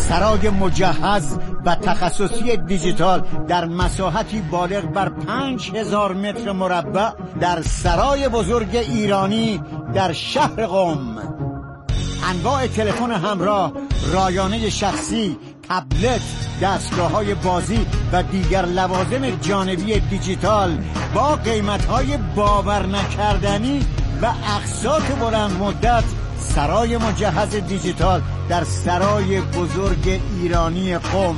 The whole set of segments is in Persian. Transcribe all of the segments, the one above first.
سرای مجهز و تخصصی دیجیتال در مساحتی بالغ بر 5000 متر مربع در سرای بزرگ ایرانی در شهر قم. انواع تلفن همراه، رایانه شخصی، تبلت، دستگاه‌های بازی و دیگر لوازم جانبی دیجیتال با قیمت‌های باور نکردنی و اقساط بلند مدت. سرای مجهز دیجیتال در سرای بزرگ ایرانی قم.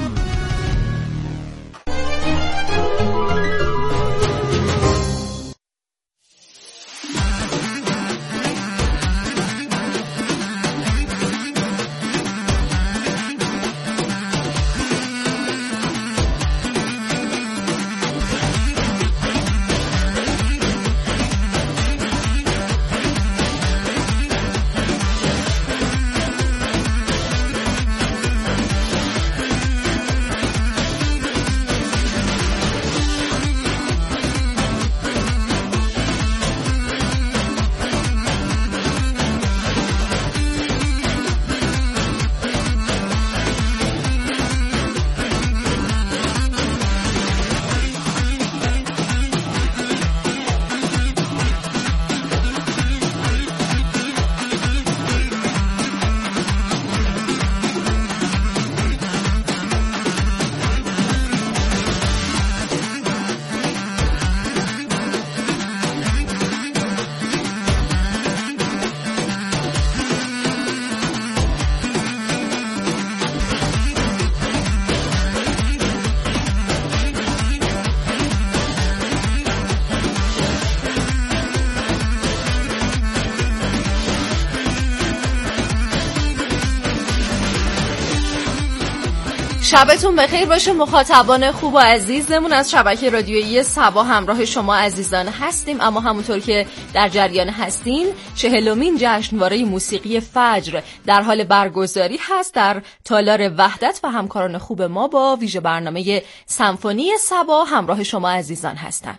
شبتون بخیر باشه مخاطبان خوب و عزیزمون از شبکه رادیویی صبا. همراه شما عزیزان هستیم، اما همونطور که در جریان هستین 40مین جشنواره موسیقی فجر در حال برگزاری هست در تالار وحدت و همکاران خوب ما با ویژه برنامه سمفونی صبا همراه شما عزیزان هستن.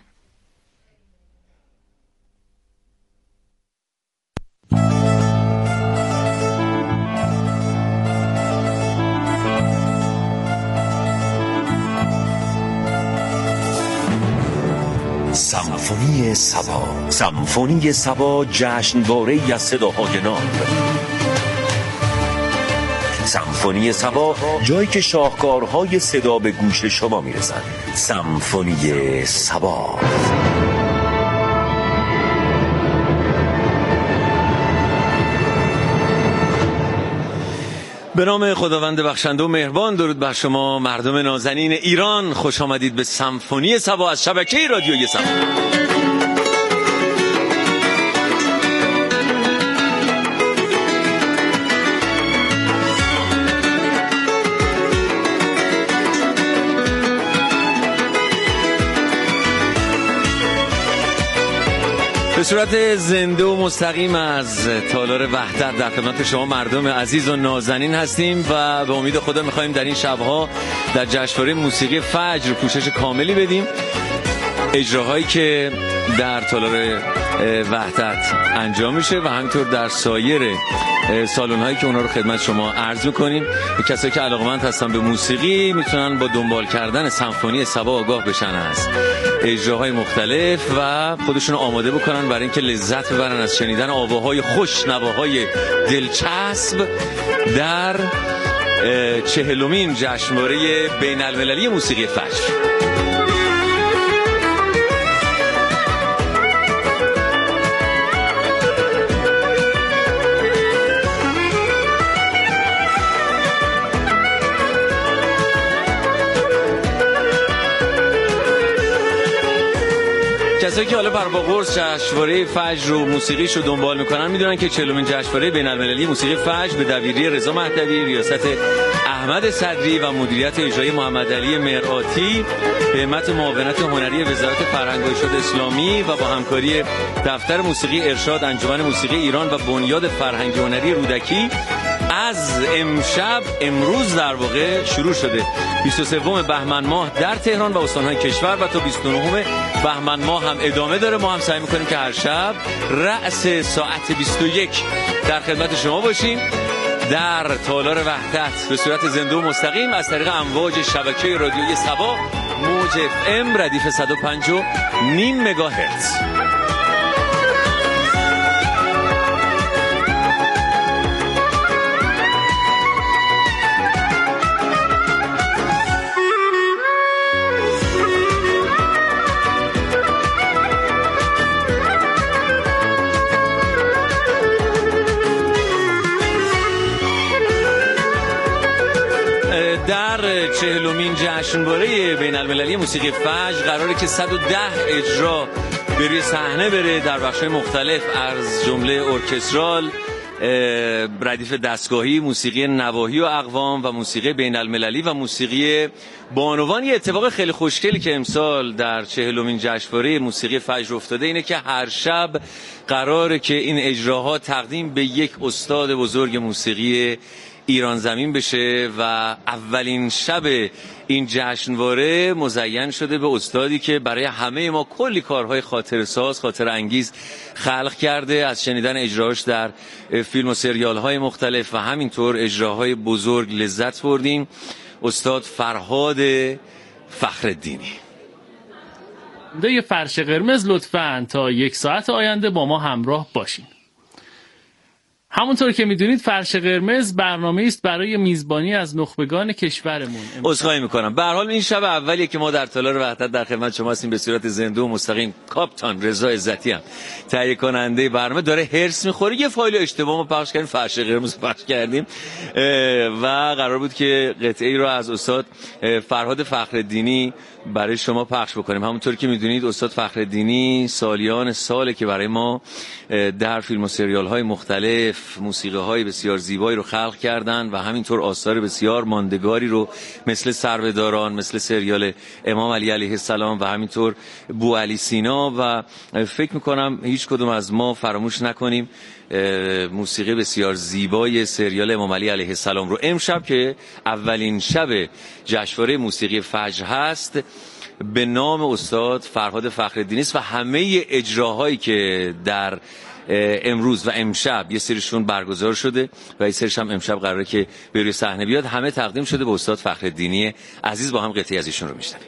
سمفونی صبا. سمفونی صبا جشنواره‌ای از صداهای ناب. سمفونی صبا جایی که شاهکارهای صدا به گوش شما میرسند. سمفونی صبا. به نام خداوند بخشنده و مهربان. درود بر شما مردم نازنین ایران، خوش آمدید به سمفونی صبا از شبکه رادیویی صبا. به صورت زنده و مستقیم از تالار وحدت در خدمت شما مردم عزیز و نازنین هستیم و به امید خدا می‌خوایم در این شب‌ها در جشنواره موسیقی فجر پوشش کاملی بدیم. اجراهایی که در تالار وحدت انجام میشه و همینطور در سایر سالن‌هایی که اونا رو خدمت شما عرض می‌کنیم. کسایی که علاقه‌مند هستن به موسیقی میتونن با دنبال کردن سمفونی صبا آگاه بشن از اجراهای مختلف و خودشون آماده بکنن برای اینکه لذت ببرن از شنیدن آواهای خوش، نواهای دلچسب در 40مین جشنواره بین‌المللی موسیقی فجر. کسایی که حالا بر با قرص جشنواره فجر و موسیقیش رو دنبال میکنن میدونن که 40مین جشنواره بین‌المللی موسیقی فجر به دبیری رضا مهدوی، ریاست احمد صدری و مدیریت اجرایی محمد علی مرآتی به همت معاونت هنری وزارت فرهنگ و ارشاد اسلامی و با همکاری دفتر موسیقی ارشاد انجمن موسیقی ایران و بنیاد فرهنگی هنری رودکی از امروز در واقع شروع شده. 23 بهمن ماه در تهران و استان‌های کشور و تا 29 بهمن ماه هم ادامه داره. ما هم سعی می‌کنیم که هر شب رأس ساعت 21 در خدمت شما باشیم در تالار وحدت به صورت زنده و مستقیم از طریق امواج شبکه رادیویی صبا موج FM ردیف 105.5 مگاهرتز. در 40مین جشنواره بین المللی موسیقی فجر قراره که 110 اجرا به روی صحنه بره در بخش‌های مختلف از جمله ارکسترال، ردیف دستگاهی، موسیقی نواحی و اقوام و موسیقی بین المللی و موسیقی بانوان. یه اتفاق خیلی خوشگلی که امسال در 40مین جشنواره موسیقی فجر افتاده اینه که هر شب قراره که این اجراها تقدیم به یک استاد بزرگ موسیقی ایران زمین بشه و اولین شب این جشنواره مزین شده به استادی که برای همه ما کلی کارهای خاطرساز، خاطر انگیز خلق کرده، از شنیدن اجراهاش در فیلم و سریال‌های مختلف و همینطور اجراهای بزرگ لذت بردیم. استاد فرهاد فخرالدینی. ده فرش قرمز لطفاً تا 1 ساعت آینده با ما همراه باشین. همونطور که میدونید فرش قرمز برنامه است برای میزبانی از نخبگان کشورمون. عذرخواهی میکنم. به هر حال این شب اولیه که ما در تالار وحدت در خدمت شما هستیم به صورت زنده و مستقیم. کاپیتان رضا عزتی هم تهیه کننده برنامه داره هرس میخوره. یه فایل اشتباه ما پخش کردیم، فرش قرمز پخش کردیم و قرار بود که قطعه‌ای رو از استاد فرهاد فخرالدینی برای شما پخش بکنیم. همونطور که میدونید استاد فخرالدینی سالیان ساله که برای ما در فیلم و سریال های مختلف موسیقی های بسیار زیبایی رو خلق کردن و همینطور آثار بسیار ماندگاری رو مثل سروداران، مثل سریال امام علی علیه السلام و همینطور بوعلی سینا و فکر میکنم هیچ کدوم از ما فراموش نکنیم موسیقی بسیار زیبای سریال امام علی علیه السلام رو. امشب که اولین شب جشنواره موسیقی فجر هست به نام استاد فرهاد فخرالدینی است و همه اجراهایی که در امروز و امشب یه سریشون برگزار شده و یه سریش هم امشب قراره که به روی صحنه بیاد همه تقدیم شده به استاد فخرالدینی عزیز. با هم قطعی از ایشون رو میشنویم.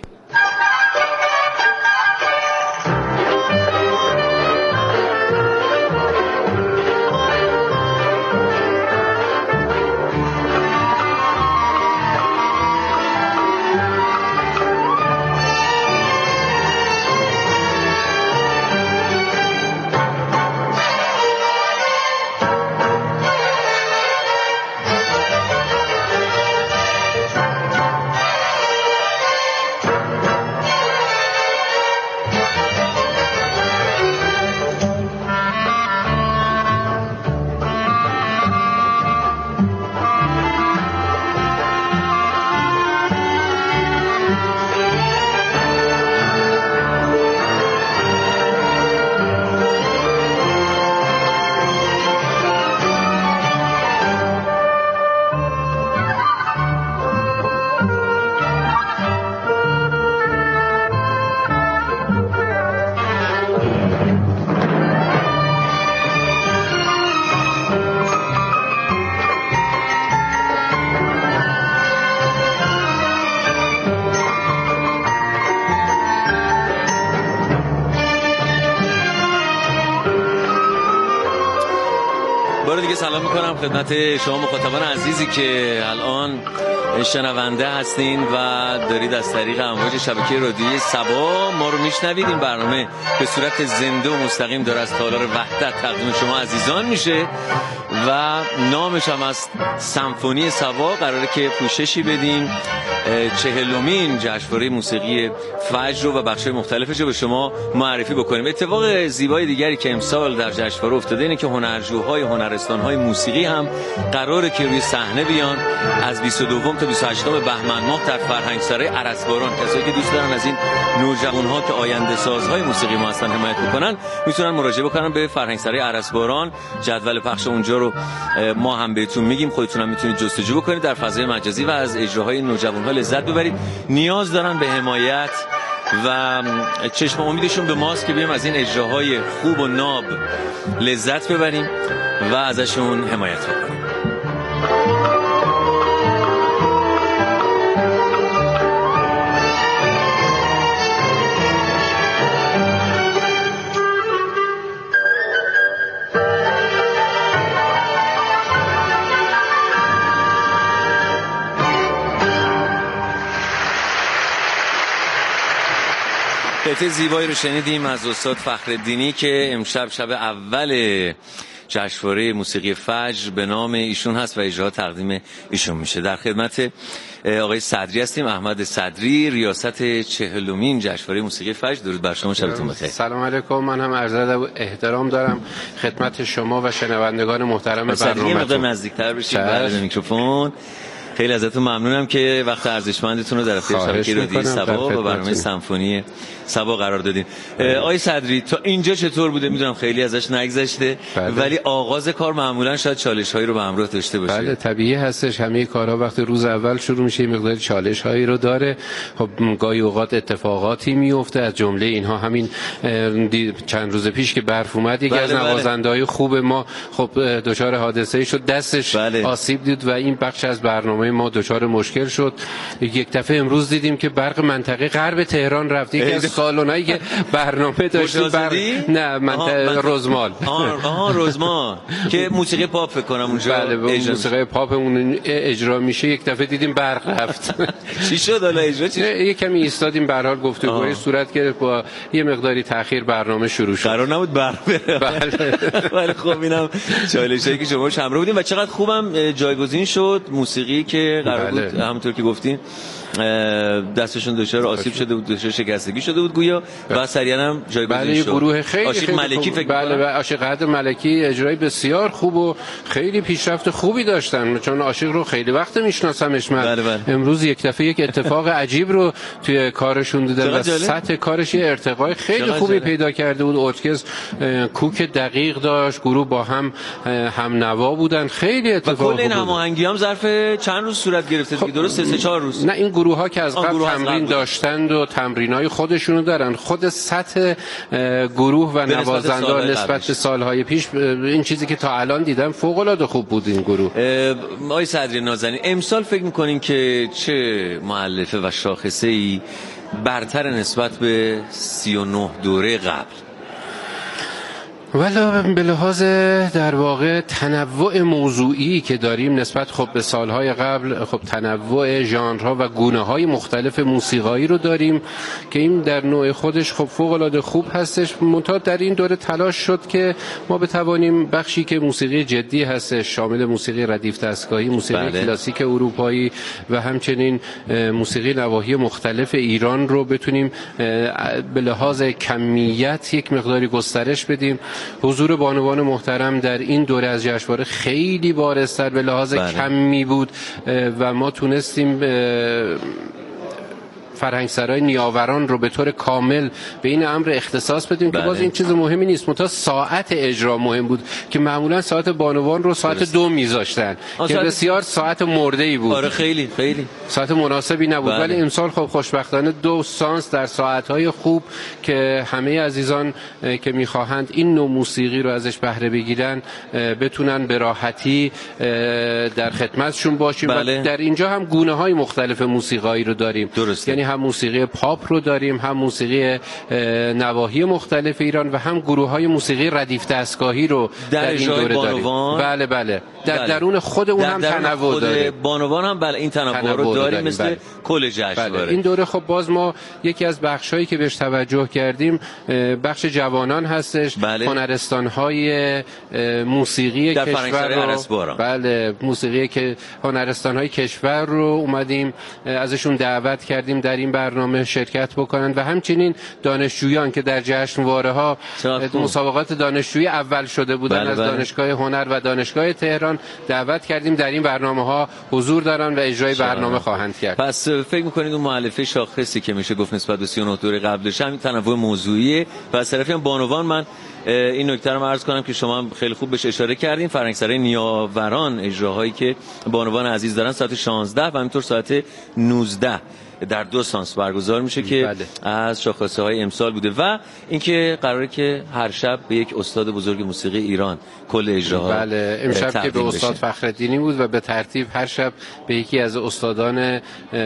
سلام میکنم خدمت شما مخاطبان عزیزی که الان شنونده هستین و دارید از طریق امواج شبکه رادیویی صبا ما رو میشنوید. این برنامه به صورت زنده و مستقیم داره از تالار وحدت تقدیم شما عزیزان میشه و نامش هم از سمفونی صبا. قراره که پوششی بدیم 40مین جشنواره موسیقی فجر رو و بخش‌های مختلفش رو به شما معرفی بکنیم. اتفاق زیبای دیگری که امسال در جشنواره افتاده اینه که هنرجوهای هنرستان‌های موسیقی هم قراره که روی صحنه بیان از 22 تا 28 بهمن ماه در فرهنگسرای عرسباران. کسایی که دوست دارن از این نوجوان‌ها که آینده سازهای موسیقی ما هستن حمایت بکنن میتونن مراجعه بکنن به فرهنگسرای عرسباران. جدول پخش اونجا رو ما هم بهتون میگیم، خودتون هم میتونید جستجو بکنید در فضای مجازی و از اجراهای نوجوان‌ها لذت ببرید. نیاز دارن به حمایت و چشم امیدشون به ماست که بیایم از این اجراهای خوب و ناب لذت ببریم و ازشون حمایت بکنیم. قطعه زیبایی رو شنیدیم از استاد فخرالدینی که امشب شب اول جشنواره موسیقی فجر به نام ایشون هست و اجرا تقدیم ایشون میشه. در خدمت آقای صدری هستیم، احمد صدری، ریاست 40مین جشنواره موسیقی فجر. درود بر شما، شبتون بخیر. سلام علیکم. من هم عرض ادب و احترام دارم خدمت شما و شنوندگان محترم برنامه‌تون. یه مقدار نزدیکتر بشید به میکروفون. خیلی ازتون ممنونم که وقت ارزشمندتون رو در اختیار شبکه رادیو صبا و برنامه سمفونی صبا قرار دادین. آقای صدری، تا اینجا چطور بوده؟ میدونم خیلی ازش نگذشته، ولی آغاز کار معمولا شاید چالش‌هایی رو به همراه داشته باشه. بله، طبیعی هستش. همه کارها وقتی روز اول شروع میشه یه مقدار چالش‌هایی رو داره. خب گاهی اوقات اتفاقاتی میفته، از جمله اینها همین چند روز پیش که برف اومد یکی از نوازنده‌های خوب ما خب دچار حادثه‌ای شد، دستش آسیب دید و این بخش از برنامه ما دچار مشکل شد. یک دفعه امروز دیدیم که برق منطقه غرب تهران رفت. یکی از سالن‌هایی که برنامه داشتیم نه منطقه رزمال. رزمال که موسیقی پاپ فکر کنم اونجا. بله، موسیقی پاپمون اجرا میشه. یک دفعه دیدیم برق رفت. چی شد حالا اجرا چی؟ یه کمی ایستادیم، به هر حال گفتگوی صورت گرفت، با یه مقداری تأخیر برنامه شروع شد. قرار نبود برق بره. بله خب اینم چالشی که شما همراه بودین و چقدر خوبم جایگزین شد موسیقی که قرار بود همونطور که گفتین دستشون دچار آسیب شده بود، دچار شکستگی شده بود گویا و سریعا هم جایگزین شد. گروه خیلی عاشق ملکی فکر کنم. بله، عاشق قدر ملکی اجرای بسیار خوب و خیلی پیشرفت خوبی داشتن، چون عاشق رو خیلی وقت میشناسمش من. امروز یک دفعه یک اتفاق عجیب رو توی کارشون دیدم و سطح کارش یه ارتقای خیلی خوبی پیدا کرده بود. ارکستر کوک دقیق داشت، گروه با هم نوا بودن، خیلی اتفاق خوب بود. و کل این هماهنگی هم ظرف چند روز صورت گرفته دیگه؟ درست 3-4 روز؟ نه، این گروه ها که از قبل تمرین داشتند و تمرینای خودشونو دارن. خود سطح گروه و نوازنده نسبت به سالهای پیش، این چیزی که تا الان دیدم فوق العاده خوب بود این گروه. آقای صدری نازنین، امسال فکر می‌کنین که چه مؤلفه و شاخصه‌ای برتر نسبت به 39 دوره قبل؟ ولی به لحاظ در واقع تنوع موضوعی که داریم نسبت خب به سالهای قبل، خب تنوع ژانرها و گونه‌های مختلف موسیقایی رو داریم که این در نوع خودش خب فوق‌العاده خوب هستش. منتها در این دوره تلاش شد که ما بتوانیم بخشی که موسیقی جدی هستش، شامل موسیقی ردیف دستگاهی، موسیقی کلاسیک اروپایی و همچنین موسیقی نواحی مختلف ایران رو بتونیم به لحاظ کمیت یک مقداری گسترش بدیم. حضور بانوان محترم در این دوره از جشنواره خیلی بارزتر به لحاظ کمی بود و ما تونستیم فرهنگسرای نیاوران رو به طور کامل به این امر اختصاص بدیم که باز این چیز مهمی نیست، منتها ساعت اجرا مهم بود که معمولا ساعت بانوان رو ساعت 2 میذاشتن که بسیار ساعت مرده‌ای بود. آره خیلی ساعت مناسبی نبود. ولی امسال خب خوشبختانه 2 سانس در ساعت‌های خوب که همه عزیزان که می‌خواهند این نوع موسیقی رو ازش بهره بگیرن بتونن به راحتی در خدمتشون باشیم. و در اینجا هم گونه‌های مختلف موسیقایی رو داریم. یعنی هم موسیقی پاپ رو داریم، هم موسیقی نواحی مختلف ایران و هم گروه‌های موسیقی ردیف دستگاهی رو در این دوره داریم. بله. در درون خود اون هم تنوع داره. بانوان هم این تنوع رو داریم مثل کل جشنواره. این دوره خب باز ما یکی از بخشایی که بهش توجه کردیم بخش جوانان هستش. هنرستان‌های موسیقی کشور رو موسیقی که هنرستان‌های کشور رو اومدیم ازشون دعوت کردیم در این برنامه شرکت بکنن و همچنین دانشجویان که در جشنواره‌ها مسابقات دانشجویی اول شده بودن از دانشگاه هنر و دانشگاه تهران دعوت کردیم در این برنامه‌ها حضور دارن و اجرای برنامه خواهند کرد. پس فکر می‌کنید اون مؤلفه شاخصی که میشه گفت نسبت به 39 دوره قبلش همین تنوع موضوعیه و از طرفی هم بانوان من این نکته رو عرض کنم که شما هم خیلی خوب بهش اشاره کردین. فرهنگسرای نیاوران اجراهایی که بانوان عزیز دارن ساعت 16 و همینطور ساعت 19 در 2 سانس برگزار میشه که از شاخصه‌های امسال بوده و اینکه قراره که هر شب به یک استاد بزرگ موسیقی ایران کل اجراها امشب که به استاد فخرالدینی بود و به ترتیب هر شب به یکی از استادان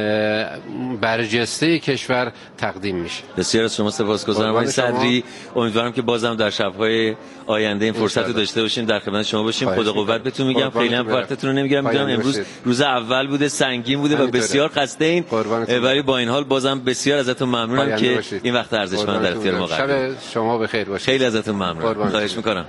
برجسته کشور تقدیم میشه. بسیار از شما سپاسگزارم آقای صدری. امیدوارم که بازم در شب‌های آینده این فرصت رو داشته باشیم در خدمت شما باشیم. خدا قوت بهتون میگم. خیلی هم وقتتون رو نمیگیرم. میدونم امروز روز اول بوده، سنگین بوده و بسیار خسته این ولی با این حال بازم بسیار ازتون ممنونم که باشید. این وقت ارزشمند در اختیار ما قرار شب شما بخیر باشید. خیلی ازتون ممنونم. خواهش میکنم.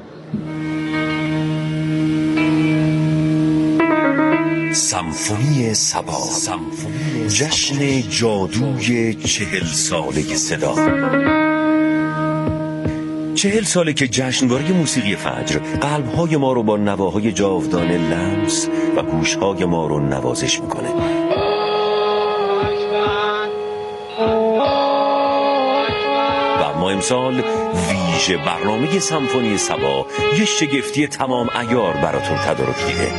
سمفونی صبا، جشن جادوی 40 ساله صدا. 40 ساله که جشنواره موسیقی فجر قلب‌های ما رو با نواهای جاودانه لمس و گوش‌های ما رو نوازش میکنه. و اما امسال ویژه برنامه سمفونی صبا یه شگفتی تمام عیار براتون تدارک دیده.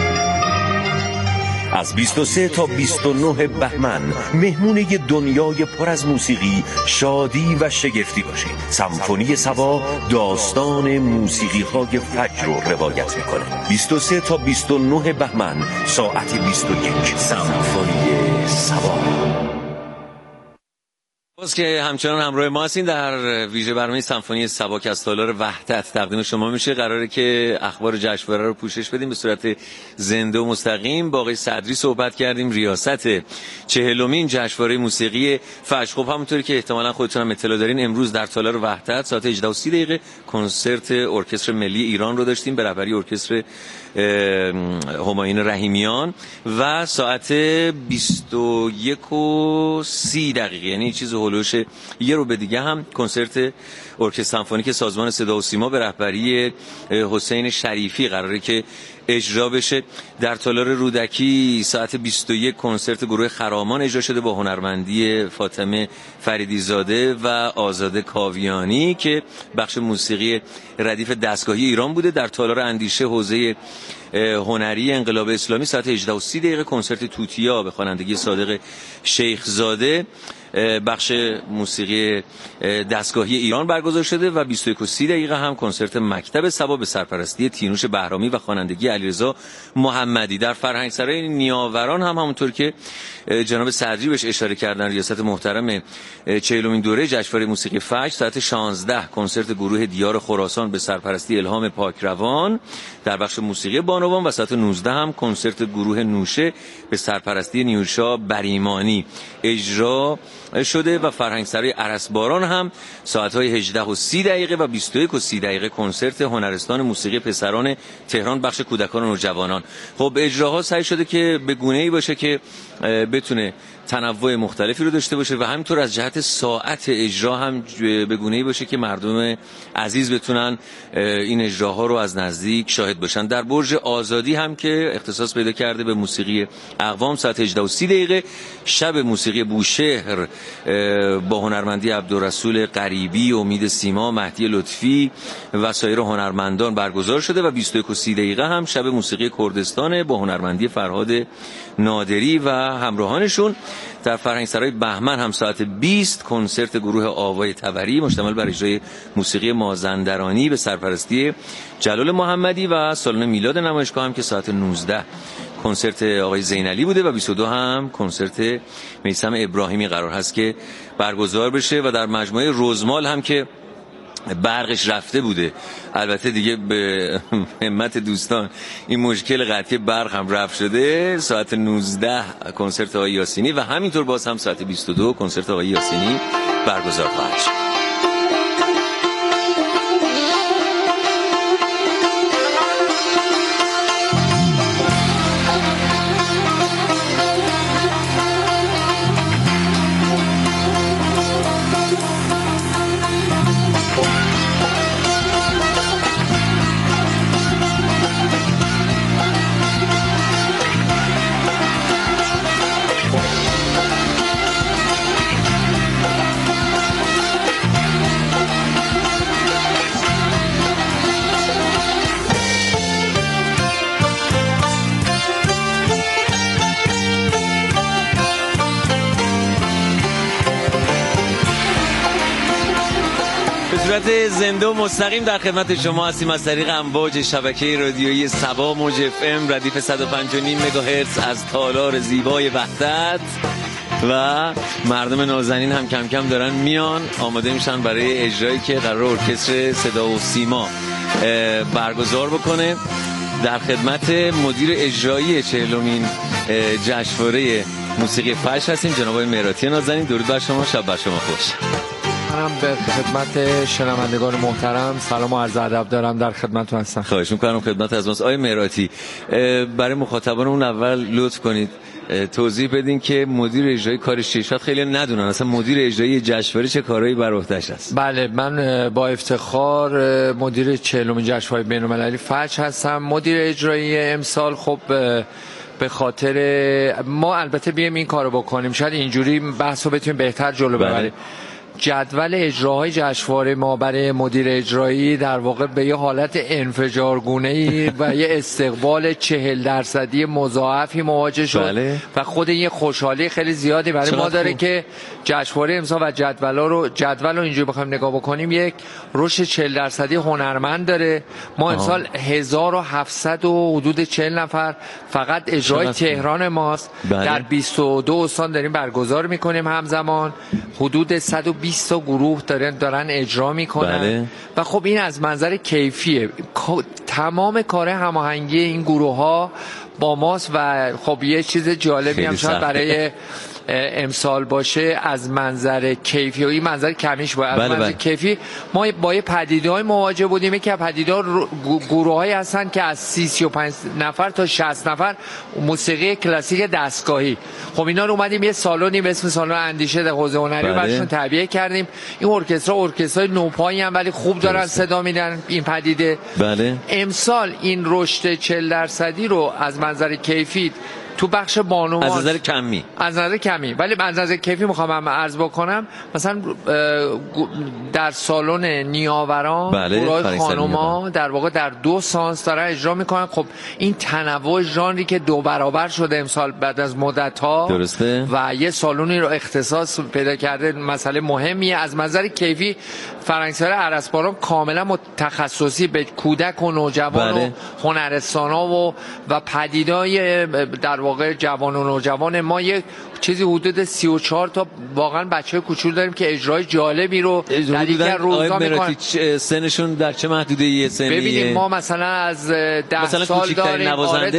از 23 تا 29 بهمن مهمون یه دنیای پر از موسیقی، شادی و شگفتی باشید. سمفونی صبا داستان موسیقی های فجر رو روایت میکنه. 23 تا 29 بهمن ساعت 21 سمفونی صبا. باز که همچنان همراه ما هستین در ویژه برنامه سمفونی صبا که از تالار وحدت تقدیم شما میشه. قراره که اخبار جشنواره رو پوشش بدیم به صورت زنده و مستقیم. با آقای صدری صحبت کردیم، ریاست 40مین جشنواره موسیقی فجر. خب همونطوری که احتمالاً خودتون هم اطلاع دارین، امروز در تالار وحدت ساعت 18:30 کنسرت ارکستر ملی ایران رو داشتیم به رهبری ارکستر همایون رحیمیان و ساعت 21:30 یعنی چیز هولوش یه رو به دیگه هم کنسرت ارکستر سمفونیک سازمان صدا و سیما به رهبری حسین شریفی قراره که اجرا بشه. در تالار رودکی ساعت 21 کنسرت گروه خرامان اجرا شده با هنرمندی فاطمه فریدیزاده و آزاده کاویانی که بخش موسیقی ردیف دستگاهی ایران بوده. در تالار اندیشه حوزه هنری انقلاب اسلامی ساعت 18:30 کنسرت توتیا به خوانندگی صادق شیخزاده بخش موسیقی دستگاهی ایران برگزار شده و 21:30 هم کنسرت مکتب صبا به سرپرستی تینوش بهرامی و خوانندگی علیرضا محمدی. در فرهنگسرای نیاوران هم همونطور که جناب صدری بهش اشاره کردن، ریاست محترم 40مین دوره جشنواره موسیقی فجر ساعت 16 کنسرت گروه دیار خراسان به سرپرستی الهام پاکروان در بخش موسیقی بانوان و ساعت 19 هم کنسرت گروه نوشه به سرپرستی نیوشا بریمانی اجرا شده و فرهنگسرای ارسباران هم ساعت‌های 18:30 و 21:30 کنسرت هنرستان موسیقی پسران تهران بخش کودکان و نوجوانان. خب اجراها سعی شده که به گونه‌ای باشه که بتونه تنوع مختلفی رو داشته باشه و همینطور از جهت ساعت اجرا هم به گونه‌ای باشه که مردم عزیز بتونن این اجراها رو از نزدیک شاهد باشن. در برج آزادی هم که اختصاص پیدا کرده به موسیقی اقوام ساعت 18:30 شب موسیقی بوشهر با هنرمندی عبدالرسول غریبی، امید سیما، مهدی لطفی و سایر هنرمندان برگزار شده و 21:30 هم شب موسیقی کردستان با هنرمندی فرهاد نادری و همراهانشون. در فرهنگسرای بهمن هم ساعت 20 کنسرت گروه آوای تبری مشتمل بر اجرای موسیقی مازندرانی به سرپرستی جلال محمدی و سالن میلاد نمایشگاه هم که ساعت 19 کنسرت آقای زینعلی بوده و 22 هم کنسرت میثم ابراهیمی قرار هست که برگزار بشه. و در مجموعه رزمال هم که برقش رفته بوده، البته دیگه به همت دوستان این مشکل قطعی برق هم رفت شده، ساعت 19 کنسرت آقای یاسینی و همینطور باز هم ساعت 22 کنسرت آقای یاسینی برگزار خواهد شد. زنده و مستقیم در خدمت شما هستیم از طریق امواج شبکه رادیویی صبا موج FM ردیف 105.5 مگاهرتز از تالار زیبای وحدت و مردم نازنین هم کم کم دارن میان آماده میشن برای اجرایی که قرار ارکستر صدا و سیما برگزار بکنه. در خدمت مدیر اجرایی 40مین جشنواره موسیقی فجر هستیم. جناب آقای مهراتی نازنین، درود بر شما، شب بر شما خوش. منم به خدمت شنوندگان محترم سلام و عرض ادب دارم، در خدمتتون هستم. خواهش می‌کنم خدمت از ماست. آقای مهراتی، برای مخاطبانمون اول لطف کنید توضیح بدین که مدیر اجرایی کارش چیه؟ شاید خیلی ندونن اصلا مدیر اجرایی جشنواره چه کارهایی بر عهده‌اش است. بله، من با افتخار مدیر 40مین جشنواره بین‌المللی فجر هستم. مدیر اجرایی امسال خب به خاطر ما البته بیایم این کارو بکنیم، شاید اینجوری بحثو بتونیم بهتر جلو ببریم. جدول اجراهای جشنواره ما برای مدیر اجرایی در واقع به یه حالت انفجارگونه‌ای و یه استقبال 40% مضاعفی مواجه شد. بله. و خود یه خوشحالی خیلی زیادی برای ما داره که جشنواره امسال و جدول رو اینجوری بخوایم نگاه بکنیم، یک رشد 40% هنرمند داره. ما امسال 1700 و حدود 40 نفر فقط اجرای تهران ماست. بله. در 22 استان داریم برگزار میکنیم همزمان. حدود 120 تا گروه دارن اجرا میکنن. بله. و خب این از منظر کیفیه، تمام کار هماهنگی این گروه ها با ماست. و خب یه چیز جالبی هم شاید برای امسال باشه از منظر کیفی، و این منظر کمیش باید از منظر کیفی ما با یه پدیده‌های مواجه بودیم که پدیده‌ها گروه‌هایی هستن که از 35 نفر تا 60 نفر موسیقی کلاسیک دستگاهی. خب اینا رو اومدیم یه سالونی به اسم سالن اندیشه در حوزه هنری رو براشون تعبیه کردیم. این ارکسترای نوپایی هم ولی خوب دارن صدا میدن این پدیده. بله. امسال این رشد 40% رو از منظر کیفی تو بخش بانوان از نظر کمی ولی از نظر کیفی میخوام عرض بکنم، مثلا در سالن نیاوران گروه خانوما در واقع در 2 سانس دارن اجرا میکنن. خب این تنوع ژانری که 2 برابر شده امسال بعد از مدت ها، درسته، و یه سالونی رو اختصاص پیدا کرده، مسئله مهمیه. از منظر کیفی فرنگسرای عرسباران کاملا تخصصی به کودک و نوجوان و هنرستانا و پدیدهای در واقع جوان و نوجوان ما یه چیزی حدود 34 تا واقعا بچه کوچولو داریم که اجرای جالبی رو در دیگر روزا میکنن. سنشون در چه محدوده سنی؟ ببینید ما مثلا از 10 سال داریم،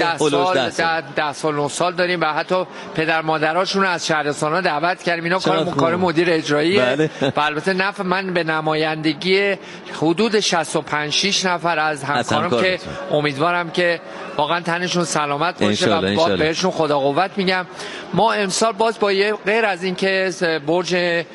10 سال 9 سال داریم، و حتی پدر مادراشون از شهرستانا دعوت کردیم. اینا کار مدیر اجراییه. بله. و البته من به نمایندگی حدود 65-6 نفر از همکارم که امیدوارم که واقعا تنشون سلامت باشه و بهشون خدا قوت میگم. ما امسال باز با یه غیر از این که برج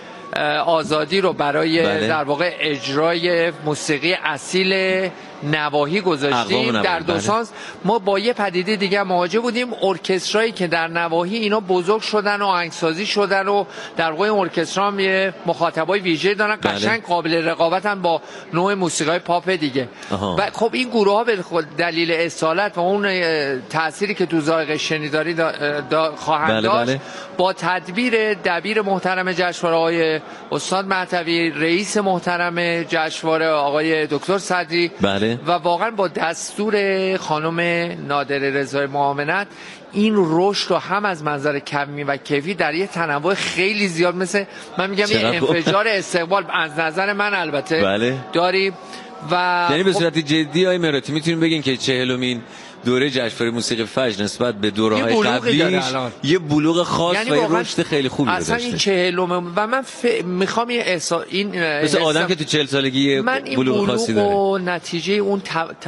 آزادی رو برای در واقع اجرای موسیقی اصیل نواحی گذاشتیم در 2 سانس، ما با یه پدیده دیگه مواجه بودیم. ارکسترایی که در نواحی اینا بزرگ شدن و آهنگسازی شدن و در واقع این هم یه مخاطبای ویژه دارن، قشنگ قابل رقابتن با نوع موسیقی پاپ دیگه. و خب این گروه ها به دلیل اصالت و اون تأثیری که تو ذائقه شنیداری خواهند داشت، با تدبیر دبیر محترم جشنواره آقای استاد مهدوی، رئیس محترم جشنواره آقای دکتر صدری، و واقعا با دستور خانم نادر رضای معاونت این رشد رو هم از منظر کمی و کیفی در یه تنوع خیلی زیاد، مثل من میگم یه انفجار استقبال از نظر من البته داریم. و یعنی به صورت جدی آقای مهراتی میتونیم بگین که 40مین دوره جشنواره موسیقی فجر نسبت به دوره‌های قبلیش یه بلوغ خاص یعنی و یه رشد خیلی خوبی داشته. اصلا این 40 و من میخوام این مثل آدم که تو 40 سالگی بلوغ خاصی داره. و نتیجه اون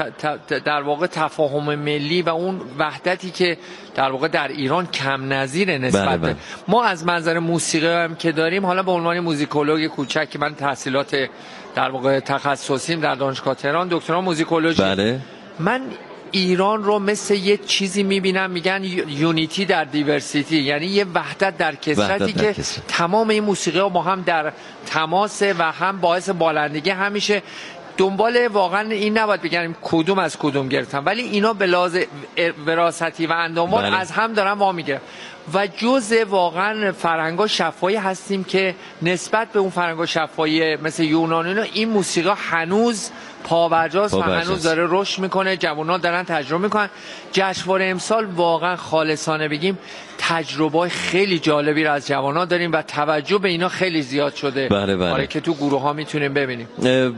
در واقع تفاهم ملی و اون وحدتی که در واقع در ایران کم نظیره نسبت به ما از منظر موسیقی هم که داریم. حالا به عنوان موزیکولوژ کوچک که من تحصیلات در واقع تخصصیم در دانشگاه تهران، دکترا موزیکولوژی، من ایران رو مثل یه چیزی میبینم، میگن یونیتی در دیورسیتی، یعنی یه وحدت در کثرتی که تمام این موسیقی ها با هم در تماسه و هم باعث بالندگی همیشه. دنبال واقعا این نباید بگم کدوم از کدوم گرفتن، ولی اینا به لحاظ وراثتی و اندامات از هم دارن وا میگیرن. و جزء واقعا فرهنگا شفاهی هستیم که نسبت به اون فرهنگا شفاهی مثل یونانینا این موسیقی هنوز پابرجاست و هنوز داره رشد میکنه، جوان‌ها دارن تجربه میکنن. جشنواره امسال واقعا خالصانه بگیم تجربه خیلی جالبی رو از جوان‌ها داریم و توجه به اینا خیلی زیاد شده. بله. آره که تو گروه ها میتونیم ببینیم.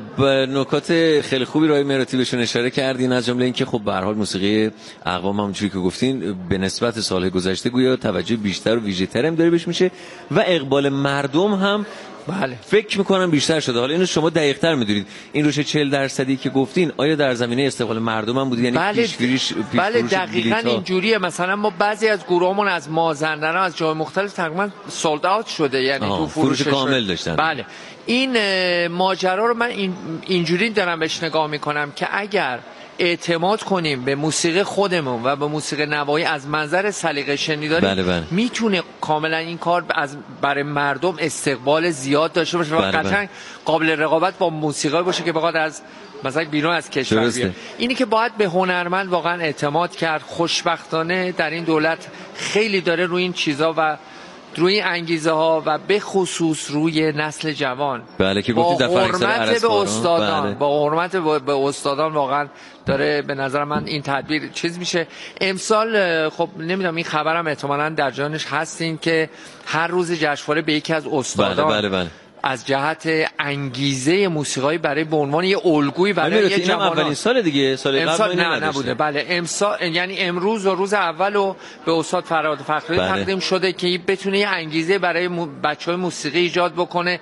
نکات خیلی خوبی رو مهراتی بهشون اشاره کردین، از جمله اینکه خب به هر حال موسیقی اقوام همونجوری که گفتین به نسبت سال‌های گذشته گویا توجه بیشتر و ویژه‌تر هم داره بهش میشه و اقبال مردم هم بله فکر میکنم بیشتر شده. حالا اینو شما دقیق‌تر میدونید این روش 40% که گفتین آیا در زمینه استقبال مردم هم بود؟ یعنی بله دقیقاً اینجوریه. مثلا ما بعضی از گروهامون از مازندران از جای مختلف تقریبا سولد اوت شده، یعنی تو فروش کامل داشتن. بله این ماجرا رو من اینجوری دارم بهش نگاه میکنم که اگر اعتماد کنیم به موسیقی خودمون و به موسیقی نوایی از منظر سلیقه شنیداری میتونه کاملا این کار برای مردم استقبال زیاد داشته باشه و قطعا قابل رقابت با موسیقی باشه که بخواد از مثلا بیرون از کشور بیاد. اینی که باید به هنرمند واقعا اعتماد کرد. خوشبختانه در این دولت خیلی داره روی این چیزا و روی انگیزه ها و به خصوص روی نسل جوان بله که گفتید با حرمت به استادان با حرمت به استادان واقعا داره به نظر من این تدبیر چیز میشه. امسال خب نمیدونم این خبرم احتمالاً در جانش هستین که هر روز جشنواره به یکی از استادان بله. از جهت انگیزه موسیقایی برای به عنوان یه الگویی برای یه جوان اولین سال دیگه سال قبل نبوده. بله امسال یعنی امروز و روز اولو به استاد فرهاد فخری تقدیم شده که بتونه یه انگیزه برای بچهای موسیقی ایجاد بکنه.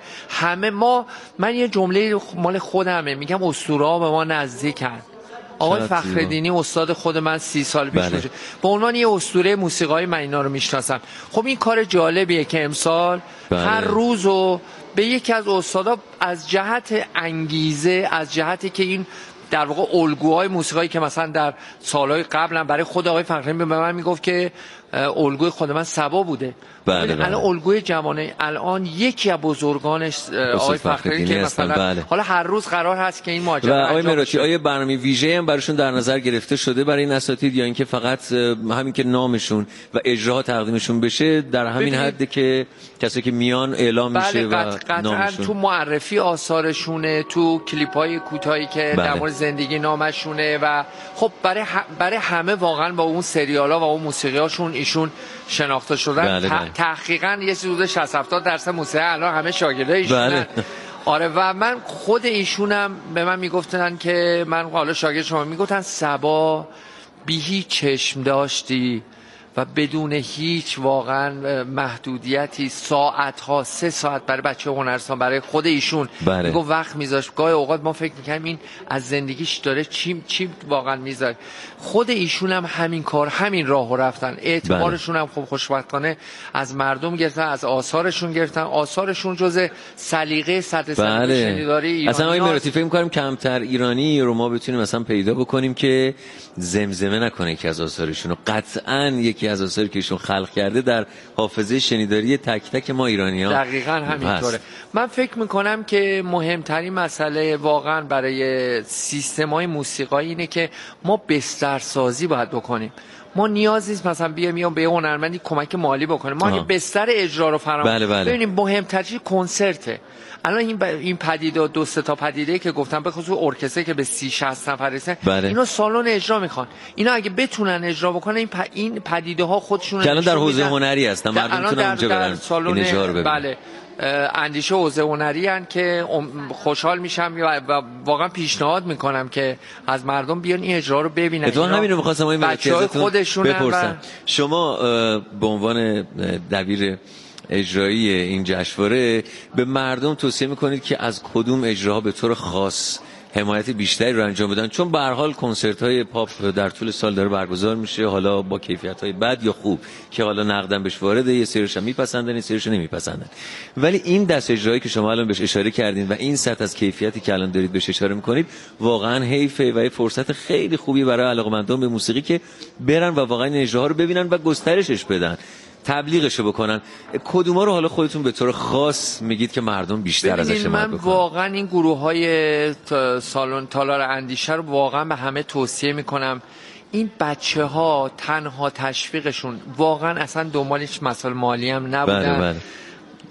من یه جمله مال خودمه میگم اسطوره‌ها به ما نزدیکن. آقای فخرالدینی استاد خود من 30 سال پیش میشه به عنوان یه اسطوره موسیقایی من اینا رو میشناسم. خب این کار جالبیه که امسال هر روزو به یکی از استادا از جهت انگیزه، از جهتی که این در واقع الگوهای موسیقایی که مثلا در سالهای قبلا برای خود آقای فخرالدینی به من میگفت که الگوی خود من سبا بوده. الان الگوی جوانه الان یکی از بزرگانش آقای فخری که مثلا حالا هر روز قرار هست که این ماجرا و آقای مهراتی آیا برنامه ویژه‌ای هم براشون در نظر گرفته شده برای این اساتید یا اینکه فقط همین که نامشون و اجراها تقدیمشون بشه در همین حد که کسی که میان اعلام میشه و قطعاً تو معرفی آثارشونه، تو کلیپ‌های کوتاهی که در مورد زندگی نامشونه و خب برای همه واقعا با اون سریال‌ها و اون موسیقی‌هاشون ایشون شناخته شدن. تحقیقاً یه حدود 60-70% موسیقی الان همه شاگرده ایشونن. آره و من خود ایشونم به من میگفتن که من حالا شاگرد شما میگفتن صبا بی هیچ چشم داشتی و بدون هیچ واقعا محدودیتی ساعت‌ها 3 ساعت برای بچه هنرستان برای خود ایشون میگه وقت میذاشت. گاهی اوقات ما فکر می‌کنیم این از زندگیش داره چی واقعا میذاره. خود ایشون هم همین کار همین راهو رفتن. اعتبارشون هم خب خوشبختانه از مردم گرفتن، از آثارشون گرفتن. آثارشون جزء سلیقه سطح شنیداری ایرانی. اصلا آقای مهراتی فکر می‌کنم کمتر ایرانی رو ما بتونیم مثلا پیدا بکنیم که زمزمه نکنه که از آثارشون. قطعاً یکی از آثاری که ایشون خلق کرده در حافظه شنیداری تک تک ما ایرانی‌ها دقیقاً همینطوره. من فکر می‌کنم که مهمترین مسئله واقعاً برای سیستم‌های موسیقایی اینه که ما بسترسازی باید بکنیم. ما نیاز نیست مثلا بیام به هنرمندی کمک مالی بکنیم. ما اگه بستر اجرا رو فراهم ببینیم مهم‌ترین کنسرته. الان این پدیده 2-3 تا پدیده که گفتم به خصوص ارکستر که به 30-60 نفر رسن اینا سالن اجرا میخوان. اینا اگه بتونن اجرا بکنن این پدیده ها خودشون که الان در حوزه هنری هستن مردم میتونن اونجا برن این اجرا رو ببینن. بله اندیشه حوزه هنری هن که خوشحال میشم و واقعا پیشنهاد میکنم که از مردم بیان این اجرا رو ببینن. تو همین رو می‌خواستم این خودشون بپرسم. شما به عنوان دبیر اجرایی این جشنواره به مردم توصیه میکنید که از کدوم اجراها به طور خاص حمایت بیشتری رو انجام بدن؟ چون به هر حال کنسرت‌های پاپ در طول سال داره برگزار میشه، حالا با کیفیت‌های بد یا خوب که حالا نقدن بهش وارده، یه سریش هم میپسندن یه سریش نمیپسندن. ولی این دست اجرایی که شما الان بهش اشاره کردین و این سطح از کیفیتی که الان دارید بهش اشاره میکنید واقعا حیفه و یه فرصت خیلی خوبی برای علاقه‌مندان به موسیقی که برن و واقعا این اجراها رو ببینن و گسترشش بدن، تبلیغشو بکنن. کدوما رو حالا خودتون به طور خاص میگید که مردم بیشتر ازش حمایت بکنن؟ من واقعا این گروه‌های سالن تالار اندیشه رو واقعا به همه توصیه میکنم. این بچه‌ها تنها تشویقشون واقعا اصلا دنبال هیچ مسائل مالی هم نبودن.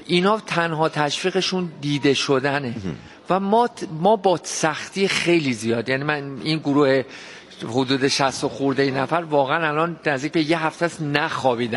اینا تنها تشویقشون دیده شدنه و ما با سختی خیلی زیاد، یعنی من این گروه حدود 60 خورده نفر واقعا الان نزدیک به یه هفته است نخوابیدن.